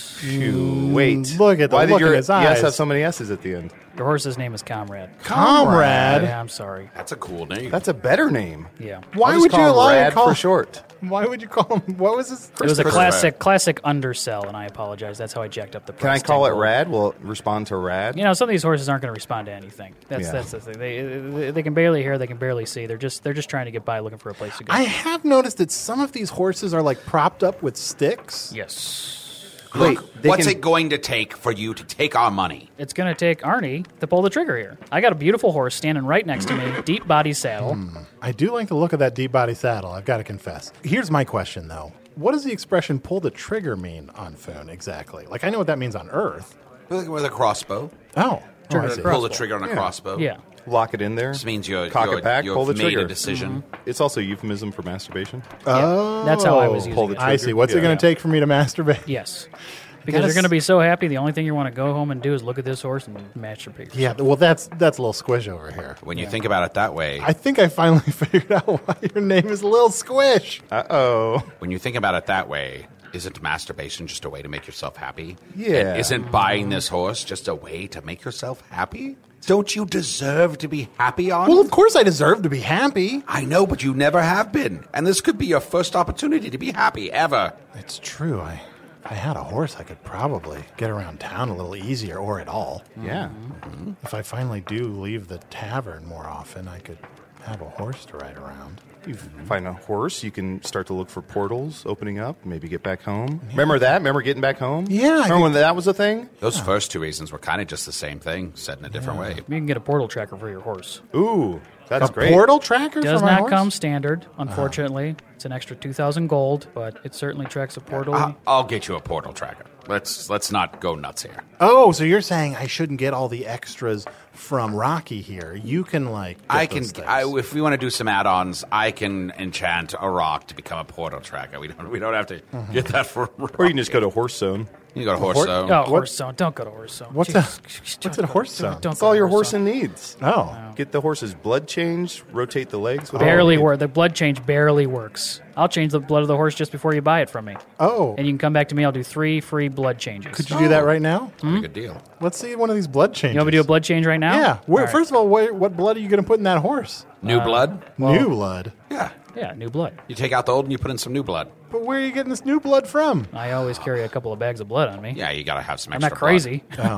Wait. look at the Why look did your in his yes eyes. have so many S's at the end? Your horse's name is Comrade. Comrade. Yeah, I'm sorry. That's a cool name. That's a better name. Yeah. Why I'll just would call you him lie Rad and call for short? Why would you call him? What was his? It was a Christopher. classic classic undersell, and I apologize. That's how I jacked up the price. Can I call it ten gold. Rad? Will it respond to Rad? You know, some of these horses aren't going to respond to anything. That's Yeah. that's the thing. They they can barely hear, they can barely see. They're just they're just trying to get by, looking for a place to go. I have noticed that some of these horses are like propped up with sticks. yes. Wait, they What's can- it going to take for you to take our money? It's going to take Arnie to pull the trigger here. I got a beautiful horse standing right next to me, deep body saddle. I do like the look of that deep body saddle. I've got to confess. Here's my question though: what does the expression "pull the trigger" mean on Foon exactly? Like I know what that means on Earth. With with a crossbow. Oh, oh I see. Pull the trigger on a crossbow. Yeah. Lock it in there. This means you're, Cock you're, it back, you've pull the made trigger. a decision. It's also a euphemism for masturbation. Oh, That's how I was using pull the it. trigger. I see. What's it Yeah. going to take for me to masturbate? Yes. Because gotta you're going to s- be so happy, the only thing you want to go home and do is look at this horse and masturbate. Yeah. Well, that's that's a little squish over here. When you think about it that way, I think I finally figured out why your name is Lil Squish. Uh oh. when you think about it that way, isn't masturbation just a way to make yourself happy? Yeah. And isn't buying this horse just a way to make yourself happy? Don't you deserve to be happy on? Well, of course I deserve to be happy. I know, but you never have been. And this could be your first opportunity to be happy ever. It's true. I, if I had a horse, I could probably get around town a little easier, or at all. Yeah. If I finally do leave the tavern more often, I could have a horse to ride around. You find a horse, you can start to look for portals opening up, maybe get back home. Remember that? Remember getting back home? Yeah, I Remember could- when that was a thing? Those first two reasons were kind of just the same thing, said in a different way. You can get a portal tracker for your horse. Ooh, that's a great. portal tracker Does for my not horse? come standard, unfortunately. It's an extra two thousand gold, but it certainly tracks a portal. I'll, I'll get you a portal tracker. Let's let's not go nuts here. Oh, so you're saying I shouldn't get all the extras from Rocky here? You can like. Get I those can, things. I, if we want to do some add-ons, I can enchant a rock to become a portal tracker. We don't, we don't have to get that for. Or you can just go to Horse Zone. You go to horse Hor- zone. Oh, What- horse zone. Don't go to horse zone. What's Jeez. a- what's Don't a go- horse don't- zone? don't That's go all to your horse horse zone. needs. Oh, Get the horse's blood changed, rotate the legs. whatever Barely you need. work. The blood change barely works. I'll change the blood of the horse just before you buy it from me. oh. And you can come back to me. I'll do three free blood changes. Could you do that right now? Pretty good deal. Let's see one of these blood changes. You want me to do a blood change right now? Yeah. Where, All right. First of all, where, what blood are you going to put in that horse? New blood? New blood. Yeah. Yeah, new blood. You take out the old and you put in some new blood. But where are you getting this new blood from? I always carry a couple of bags of blood on me. Yeah, you got to have some I'm extra not crazy. Oh.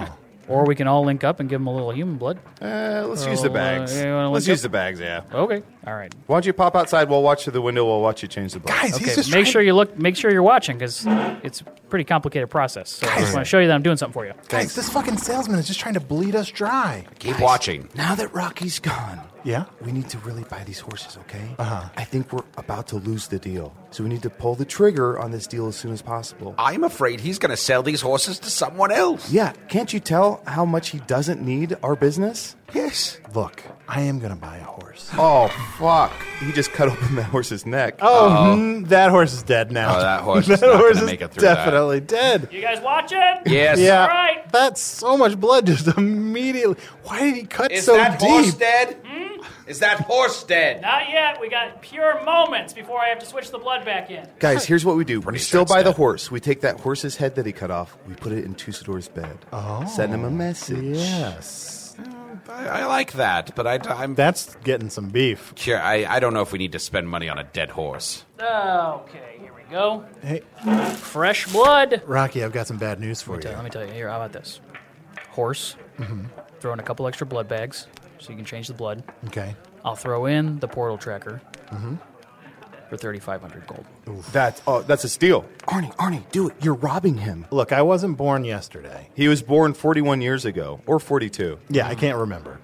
Or we can all link up and give him a little human blood. Uh, let's Oh, use the uh, bags. you wanna Let's link use up? the bags, yeah. Okay. All right. Why don't you pop outside? We'll watch through the window. We'll watch you change the blood. Guys, he's Okay. just Make trying- sure you look. Make sure you're watching because it's a pretty complicated process. So I just want to show you that I'm doing something for you. Guys, this fucking salesman is just trying to bleed us dry. Keep watching. Now that Rocky's gone, Yeah? we need to really buy these horses, okay? Uh-huh. I think we're about to lose the deal. So we need to pull the trigger on this deal as soon as possible. I'm afraid he's going to sell these horses to someone else. Yeah, can't you tell how much he doesn't need our business? Yes. Look, I am going to buy a horse. Oh, fuck. He just cut open that horse's neck. Oh, mm, that horse is dead now. Oh, that horse that is not horse gonna is make it through that. definitely dead. You guys watching? Yes. Yeah, All right. that's so much blood just immediately. Why did he cut so deep? dead? Is that horse dead? Not yet. We got pure moments before I have to switch the blood back in. Guys, here's what we do. Pretty We sure still it's buy the dead. horse. We take that horse's head that he cut off. We put it in Tusador's bed. Oh. Send him a message. Yes. I, I like that, but I, I'm. That's getting some beef. Sure, I, I don't know if we need to spend money on a dead horse. Okay, here we go. Hey, Fresh blood. Rocky, I've got some bad news for you. Let me tell you. Here, how about this? Horse. Mm-hmm. Throw in a couple extra blood bags so you can change the blood. Okay. I'll throw in the portal tracker Mm-hmm. for thirty-five hundred gold. That's, oh, that's a steal. Arnie, Arnie, do it. You're robbing him. Look, I wasn't born yesterday. He was born forty-one years ago, or forty-two. Yeah, I can't remember.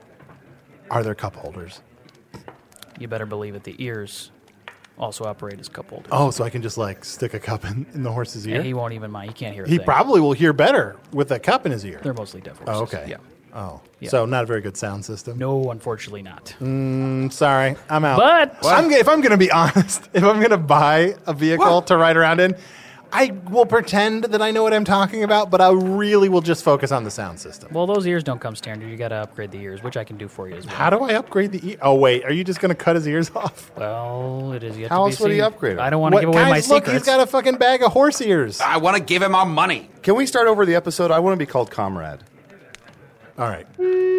Are there cup holders? You better believe it. The ears also operate as cup holders. Oh, so I can just like stick a cup in, in the horse's ear? And he won't even mind. He can't hear a He thing. probably will hear better with a cup in his ear. They're mostly deaf horses. Oh, okay. Yeah. Oh, Yeah. so not a very good sound system. No, unfortunately not. I'm sorry, I'm out. But- I'm, g- if I'm going to be honest, if I'm going to buy a vehicle to ride around in, I will pretend that I know what I'm talking about, but I really will just focus on the sound system. Well, those ears don't come standard. You got to upgrade the ears, which I can do for you as well. How do I upgrade the ear? Oh, wait, are you just going to cut his ears off? Well, it is yet How to be else would he seen. upgrade 'em? I don't want to What- give away guys, my look, secrets. he's got a fucking bag of horse ears. I want to give him our money. Can we start over the episode? I want to be called Comrade. All right.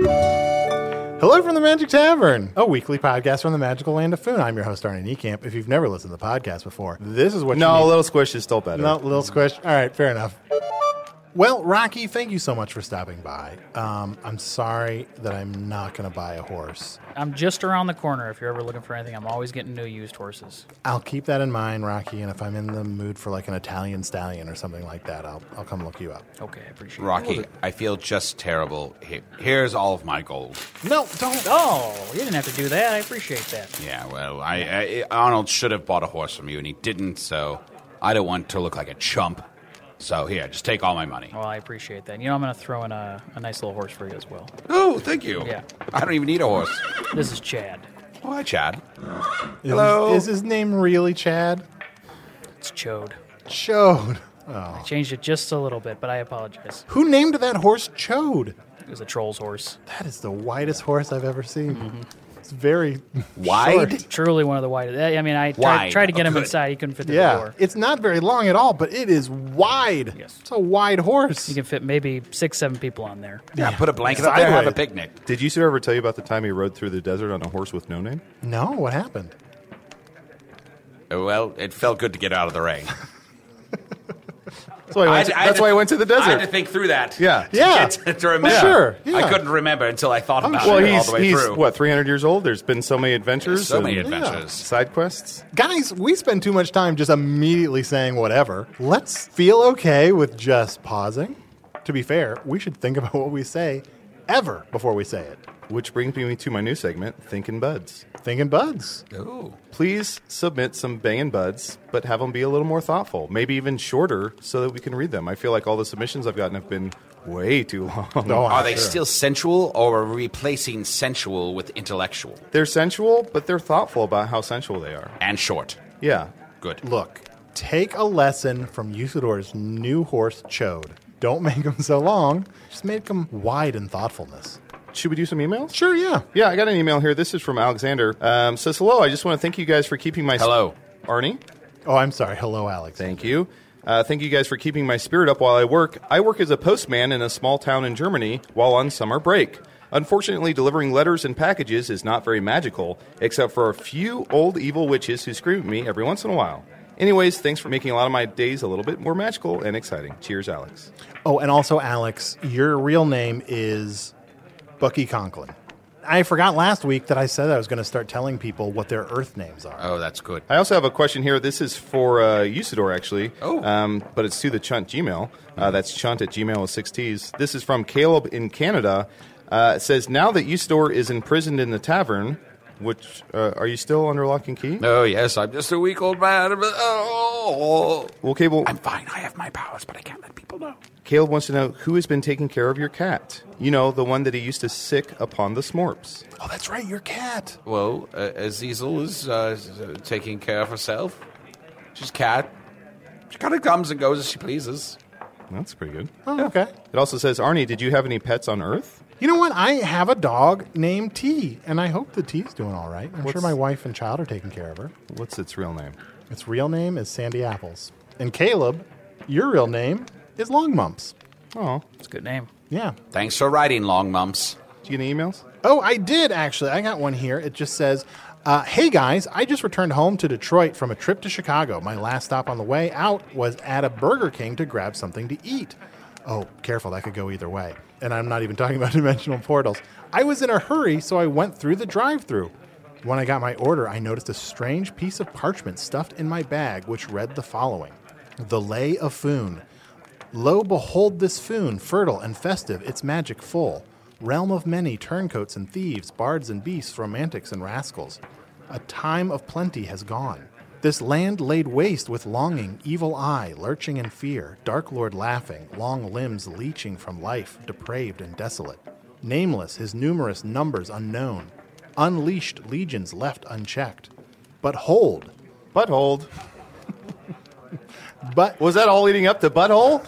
Hello from the Magic Tavern, a weekly podcast from the magical land of Foon. I'm your host, Arnie Niekamp. If you've never listened to the podcast before, this is what No, you need. Little Squish is still better. No, little squish. All right, fair enough. Well, Rocky, thank you so much for stopping by. Um, I'm sorry that I'm not going to buy a horse. I'm just around the corner. If you're ever looking for anything, I'm always getting new used horses. I'll keep that in mind, Rocky, and if I'm in the mood for like an Italian stallion or something like that, I'll I'll come look you up. Okay, I appreciate Rocky, I feel just terrible. Here- Here's all of my gold. No, don't. it. Oh, you didn't have to do that. I appreciate that. Yeah, well, I, I Arnold should have bought a horse from you, and he didn't, so I don't want to look like a chump. So here, just take all my money. Well, I appreciate that. You know, I'm going to throw in a, a nice little horse for you as well. Oh, thank you. Yeah. I don't even need a horse. This is Chad. Oh, hi, Chad. Is, Hello. Is his name really Chad? It's Chode. Chode. I changed it just a little bit, but I apologize. Who named that horse Chode? It was a troll's horse. That is the widest horse I've ever seen. Mm-hmm. It's very Wide? short. Truly one of the widest. I mean, I tried, Wide. tried to get Oh, him good. inside. He couldn't fit through the Yeah, door. it's not very long at all, but it is wide. Yes. It's a wide horse. You can fit maybe six, seven people on there. Yeah, put a blanket up there, have a Sideways. picnic. Did Yusuf ever tell you about the time he rode through the desert on a horse with no name? No, what happened? Uh, Well, it felt good to get out of the rain. That's why I went, to, I had that's to- why I went to the I had to desert. think through that. Yeah. Yeah, To, to remember. Well, sure. I yeah. couldn't remember until I thought about Well, it all he's, the way he's through. what, three hundred years old? There's been so many adventures. So many and adventures. Side quests. Guys, we spend too much time just immediately saying whatever. Let's feel okay with just pausing. To be fair, we should think about what we say ever before we say it. Which brings me to my new segment, Thinkin' Buds. Thinking buds. Ooh. Please submit some bangin' buds, but have them be a little more thoughtful. Maybe even shorter so that we can read them. I feel like all the submissions I've gotten have been way too long. No, Are I'm they sure. still sensual, or are we replacing sensual with intellectual? They're sensual, but they're thoughtful about how sensual they are. And short. Yeah. Good. Look, take a lesson from Usador's new horse, Chode. Don't make them so long. Just make them wide in thoughtfulness. Should we do some emails? Sure, yeah. Yeah, I got an email here. This is from Alexander. Um, says, hello, I just want to thank you guys for keeping my... Hello. Arnie? Oh, I'm sorry. Hello, Alex. Thank you. Uh, thank you guys for keeping my spirit up while I work. I work as a postman in a small town in Germany while on summer break. Unfortunately, delivering letters and packages is not very magical, except for a few old evil witches who scream at me every once in a while. Anyways, thanks for making a lot of my days a little bit more magical and exciting. Cheers, Alex. Oh, and also, Alex, your real name is Bucky Conklin. I forgot last week that I said I was going to start telling people what their Earth names are. Oh, that's good. I also have a question here. This is for uh, Usador, actually. Oh. Um, but it's to the Chunt Gmail. Uh, that's Chunt at Gmail with six T's. This is from Caleb in Canada. Uh, it says, now that Usador is imprisoned in the tavern, which, uh, are you still under lock and key? Oh, yes, I'm just a weak old man. Oh. Well, Caleb, I'm fine. I have my powers, but I can't let people know. Caleb wants to know who has been taking care of your cat. You know, the one that he used to sick upon the smorps. Oh, that's right, your cat. Well, uh, Azizel is uh, taking care of herself. She's a cat. She kind of comes and goes as she pleases. That's pretty good. Oh, okay. It also says, Arnie, did you have any pets on Earth? You know what? I have a dog named T, and I hope the T's doing all right. I'm What's- sure my wife and child are taking care of her. What's its real name? Its real name is Sandy Apples. And Caleb, your real name is Long Mumps. Oh, It's a good name. Yeah. Thanks for writing, Long Mumps. did you get any emails? Oh, I did, actually. I got one here. It just says, uh, hey, guys, I just returned home to Detroit from a trip to Chicago. My last stop on the way out was at a Burger King to grab something to eat. Oh, careful. That could go either way. And I'm not even talking about dimensional portals. I was in a hurry, so I went through the drive-thru. When I got my order, I noticed a strange piece of parchment stuffed in my bag, which read the following. The Lay of Foon. Lo, behold this Foon, fertile and festive, its magic full. Realm of many turncoats and thieves, bards and beasts, romantics and rascals. A time of plenty has gone. This land laid waste with longing, evil eye, lurching in fear, dark lord laughing, long limbs leeching from life, depraved and desolate. Nameless, his numerous numbers unknown. Unleashed legions left unchecked. But hold. Butthole. But Was that all leading up to butthole?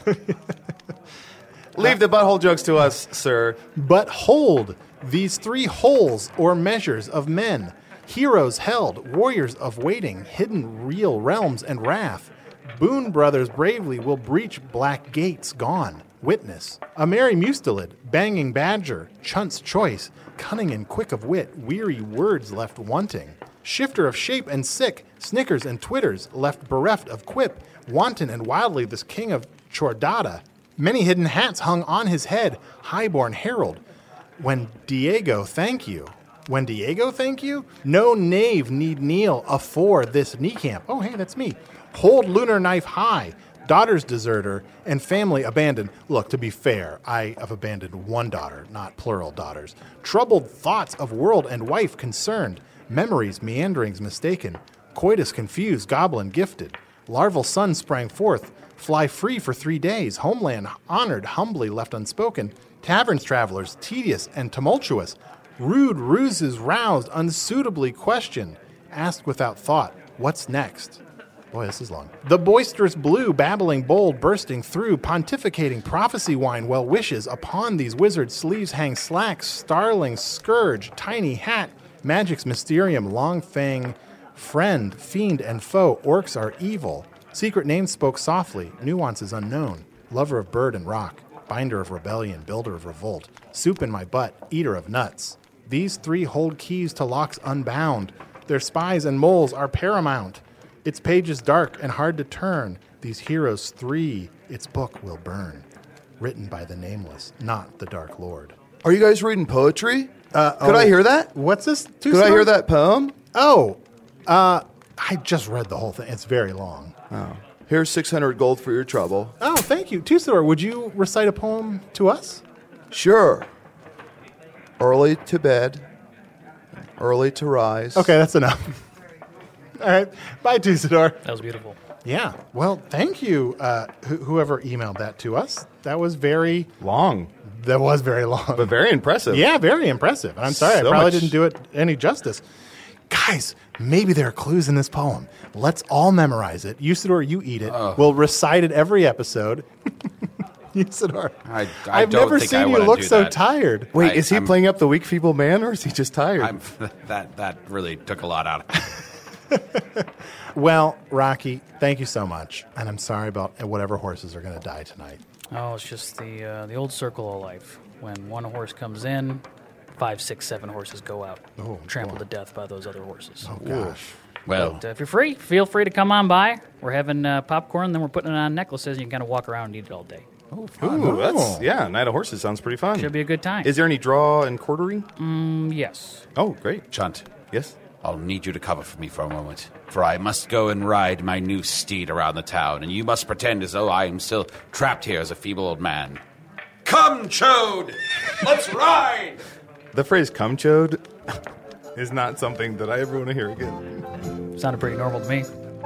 Leave the butthole jokes to us, sir. But hold these three holes or measures of men, heroes held, warriors of waiting, hidden real realms and wrath. Boone brothers bravely will breach black gates gone. Witness, a merry mustelid, banging badger, Chunt's choice, cunning and quick of wit, weary words left wanting. Shifter of shape and sick, snickers and twitters, left bereft of quip, wanton and wildly this king of Chordata. Many hidden hats hung on his head, highborn herald. When Diego thank you. When Diego thank you? No knave need kneel afore this knee camp. Oh, hey, that's me. Hold lunar knife high. Daughter's deserter and family abandoned. Look, to be fair, I have abandoned one daughter, not plural daughters. Troubled thoughts of world and wife concerned. Memories, meanderings mistaken. Coitus confused, goblin gifted. Larval son sprang forth. Fly free for three days. Homeland honored, humbly left unspoken. Taverns travelers, tedious and tumultuous. Rude ruses roused, unsuitably questioned. Asked without thought, what's next? Boy, this is long. The boisterous blue, babbling bold, bursting through, pontificating prophecy wine, well wishes. Upon these wizards' sleeves hang slacks, starling scourge, tiny hat, magic's mysterium, long fang, friend, fiend, and foe. Orcs are evil. Secret names spoke softly, nuances unknown. Lover of bird and rock, binder of rebellion, builder of revolt. Soup in my butt, eater of nuts. These three hold keys to locks unbound. Their spies and moles are paramount. Its pages dark and hard to turn. These heroes three, its book will burn. Written by the nameless, not the Dark Lord. Are you guys reading poetry? Uh, Could oh, I hear that? What's this? Two Could I hear songs? that poem? Oh, uh, I just read the whole thing. It's very long. Oh. Here's six hundred gold for your trouble. Oh, thank you. Tusador, would you recite a poem to us? Sure. Early to bed, early to rise. Okay, that's enough. All right. Bye, Tusador. That was beautiful. Yeah. Well, thank you, uh, wh- whoever emailed that to us. That was very Long, That was very long. but very impressive. Yeah, very impressive. And I'm sorry, I So probably much- didn't do it any justice. Guys, maybe there are clues in this poem. Let's all memorize it. Usador, you eat it. We'll recite it every episode. Usador, I- I I've don't never think I seen you wanna look do so that. tired. Wait, I- is he I'm- playing up the weak, feeble man, or is he just tired? I'm, that that really took a lot out of me. Well, Rocky, thank you so much. And I'm sorry about whatever horses are going to die tonight. Oh, it's just the uh, the old circle of life. When one horse comes in, five, six, seven horses go out, Oh, trampled boy. to death by those other horses. Oh, gosh. Well, But uh, if you're free, feel free to come on by. We're having uh, popcorn, then we're putting it on necklaces, and you can kind of walk around and eat it all day. Ooh, that's, yeah, Night of Horses sounds pretty fun. Should be a good time. Is there any draw and quartering? Mm, yes. Oh, great. Chunt, Yes? I'll need you to cover for me for a moment, for I must go and ride my new steed around the town, and you must pretend as though I am still trapped here as a feeble old man. Come, Chode! Let's ride! The phrase "cum chode" is not something that I ever want to hear again. Sounded pretty normal to me.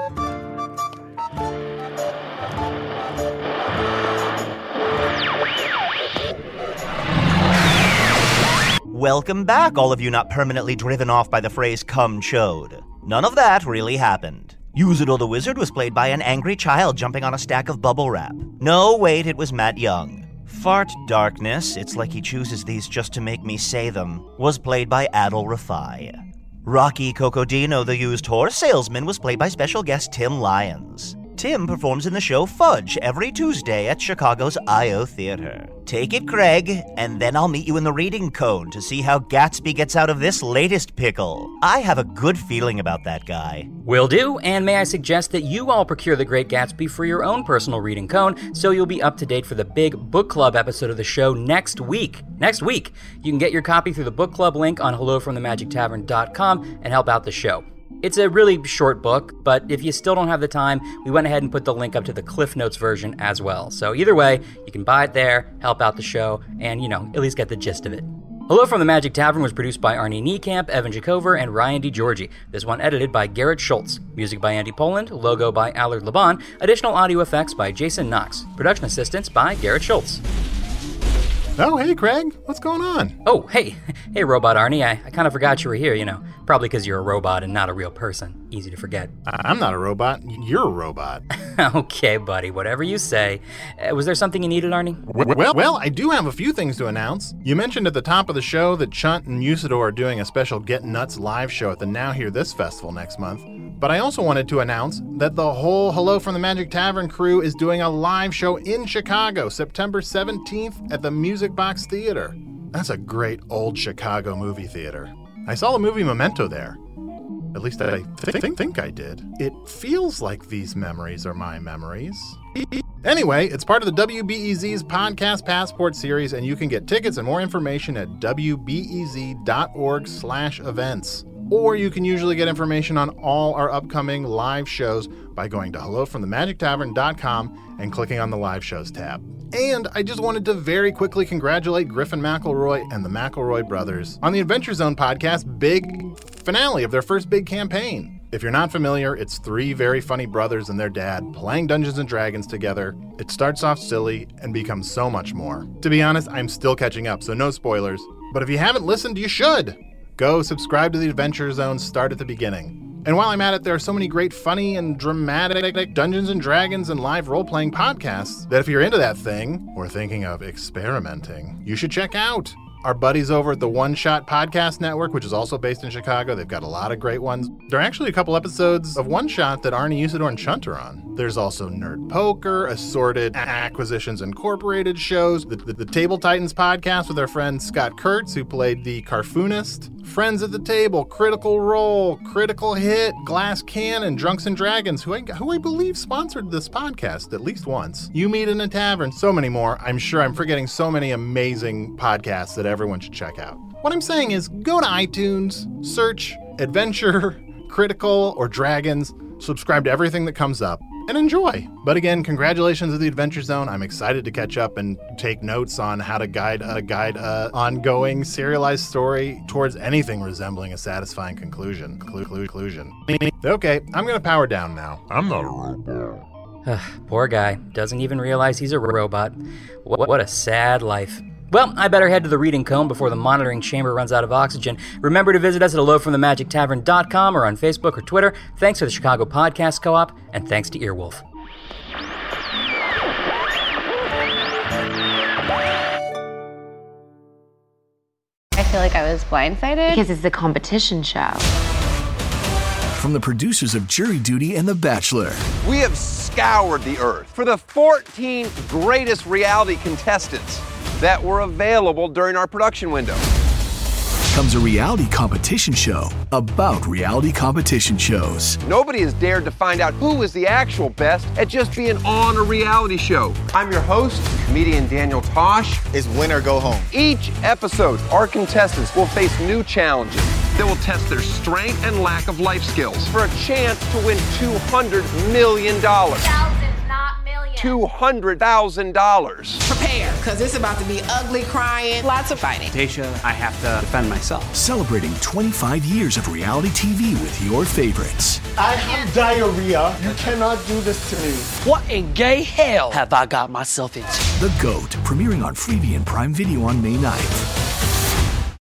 Welcome back, all of you not permanently driven off by the phrase "cum chode." None of that really happened. Usador the Wizard was played by an angry child jumping on a stack of bubble wrap. No, wait, it was Matt Young. Fart Darkness, it's like he chooses these just to make me say them, was played by Adol Rafai. Rocky Cocodino, the used horse salesman, was played by special guest Tim Lyons. Tim performs in the show Fudge every Tuesday at Chicago's I O Theater. Take it, Craig, and then I'll meet you in the reading cone to see how Gatsby gets out of this latest pickle. I have a good feeling about that guy. Will do, and may I suggest that you all procure The Great Gatsby for your own personal reading cone, so you'll be up to date for the big book club episode of the show next week. Next week! You can get your copy through the book club link on hello from the magic tavern dot com and help out the show. It's a really short book, but if you still don't have the time, we went ahead and put the link up to the Cliff Notes version as well. So either way, you can buy it there, help out the show, and, you know, at least get the gist of it. Hello from the Magic Tavern was produced by Arnie Niekamp, Evan Jacover, and Ryan DiGiorgi. This one edited by Garrett Schultz. Music by Andy Poland, logo by Allard Laban, additional audio effects by Jason Knox. Production assistance by Garrett Schultz. Oh, hey, Craig. What's going on? Oh, hey. Hey, Robot Arnie. I, I kind of forgot you were here, you know. Probably because you're a robot and not a real person. Easy to forget. I- I'm not a robot. You're a robot. Okay, buddy. Whatever you say. Uh, was there something you needed, Arnie? Well, well, I do have a few things to announce. You mentioned at the top of the show that Chunt and Usador are doing a special Get Nuts live show at the Now Hear This Festival next month. But I also wanted to announce that the whole Hello from the Magic Tavern crew is doing a live show in Chicago, September seventeenth at the Music Box Theater. That's a great old Chicago movie theater. I saw the movie Memento there. At least I th- th- think I did. It feels like these memories are my memories. Anyway, it's part of the W B E Z's Podcast Passport series, and you can get tickets and more information at W B E Z dot org slash events. Or you can usually get information on all our upcoming live shows by going to hello from the magic tavern dot com and clicking on the live shows tab. And I just wanted to very quickly congratulate Griffin McElroy and the McElroy brothers on the Adventure Zone podcast big finale of their first big campaign. If you're not familiar, it's three very funny brothers and their dad playing Dungeons and Dragons together. It starts off silly and becomes so much more. To be honest, I'm still catching up, so no spoilers. But if you haven't listened, you should. Go subscribe to the Adventure Zone, start at the beginning. And while I'm at it, there are so many great funny and dramatic Dungeons and Dragons and live role-playing podcasts that if you're into that thing, or thinking of experimenting, you should check out. Our buddies over at the One Shot Podcast Network, which is also based in Chicago, they've got a lot of great ones. There are actually a couple episodes of One Shot that Arnie, Usador, and Chunt are on. There's also Nerd Poker, Assorted Acquisitions Incorporated shows, the, the, the Table Titans podcast with our friend Scott Kurtz, who played the Carfoonist, Friends at the Table, Critical Role, Critical Hit, Glass Cannon, Drunks and Dragons, who I, who I believe sponsored this podcast at least once. You Meet in a Tavern, so many more. I'm sure I'm forgetting so many amazing podcasts that everyone should check out. What I'm saying is go to iTunes, search Adventure, Critical, or Dragons, subscribe to everything that comes up, and enjoy. But again, congratulations to the Adventure Zone. I'm excited to catch up and take notes on how to guide a guide a ongoing serialized story towards anything resembling a satisfying conclusion. Conclusion. Okay, I'm gonna power down now. I'm not a robot. Poor guy. Doesn't even realize he's a robot. What, what a sad life. Well, I better head to the reading cone before the monitoring chamber runs out of oxygen. Remember to visit us at hello from the magic tavern dot com or on Facebook or Twitter. Thanks to the Chicago Podcast Co-op, and thanks to Earwolf. I feel like I was blindsided. Because it's the competition show. From the producers of Jury Duty and The Bachelor. We have scoured the earth for the fourteen greatest reality contestants that were available during our production window. becomes a reality competition show about reality competition shows. Nobody has dared to find out who is the actual best at just being on a reality show. I'm your host, comedian Daniel Tosh. It's win or go home. Each episode, our contestants will face new challenges that will test their strength and lack of life skills for a chance to win two hundred million dollars. Thousands, not millions. two hundred thousand dollars. Prepare, because it's about to be ugly crying, lots of fighting. Tasha, I have to defend myself. Celebrating twenty-five years of reality T V with your favorites. I have diarrhea. You cannot do this to me. What in gay hell have I got myself into? The GOAT, premiering on Freevee and Prime Video on May ninth.